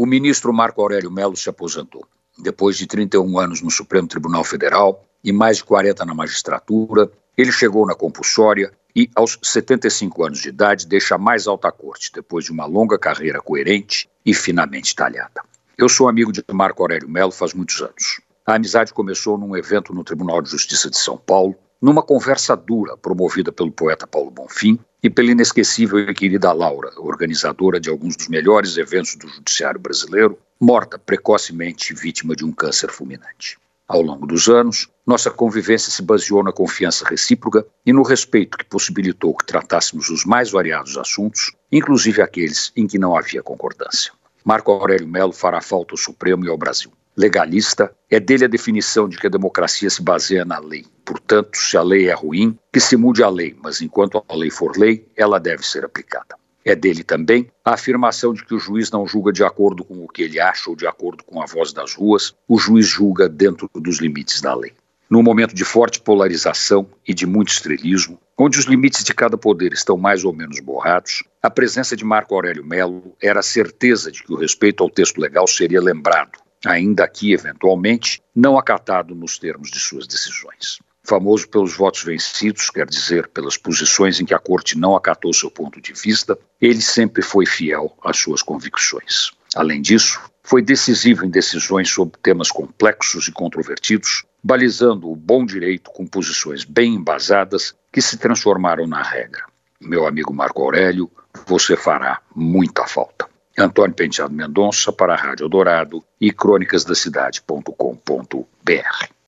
O ministro Marco Aurélio Mello se aposentou. Depois de 31 anos no Supremo Tribunal Federal e mais de 40 na magistratura, ele chegou na compulsória e, aos 75 anos de idade, deixa a mais alta corte, depois de uma longa carreira coerente e finamente talhada. Eu sou amigo de Marco Aurélio Mello faz muitos anos. A amizade começou num evento no Tribunal de Justiça de São Paulo, numa conversa dura promovida pelo poeta Paulo Bonfim e pela inesquecível e querida Laura, organizadora de alguns dos melhores eventos do judiciário brasileiro, morta precocemente vítima de um câncer fulminante. Ao longo dos anos, nossa convivência se baseou na confiança recíproca e no respeito que possibilitou que tratássemos os mais variados assuntos, inclusive aqueles em que não havia concordância. Marco Aurélio Mello fará falta ao Supremo e ao Brasil. Legalista, é dele a definição de que a democracia se baseia na lei. Portanto, se a lei é ruim, que se mude a lei, mas enquanto a lei for lei, ela deve ser aplicada. É dele também a afirmação de que o juiz não julga de acordo com o que ele acha ou de acordo com a voz das ruas, o juiz julga dentro dos limites da lei. Num momento de forte polarização e de muito estrelismo, onde os limites de cada poder estão mais ou menos borrados, a presença de Marco Aurélio Mello era a certeza de que o respeito ao texto legal seria lembrado, ainda que, eventualmente, não acatado nos termos de suas decisões. Famoso pelos votos vencidos, quer dizer, pelas posições em que a Corte não acatou seu ponto de vista, ele sempre foi fiel às suas convicções. Além disso, foi decisivo em decisões sobre temas complexos e controvertidos, balizando o bom direito com posições bem embasadas que se transformaram na regra. Meu amigo Marco Aurélio, você fará muita falta. Antônio Penteado Mendonça para a Rádio Eldorado e crônicasdacidade.com.br.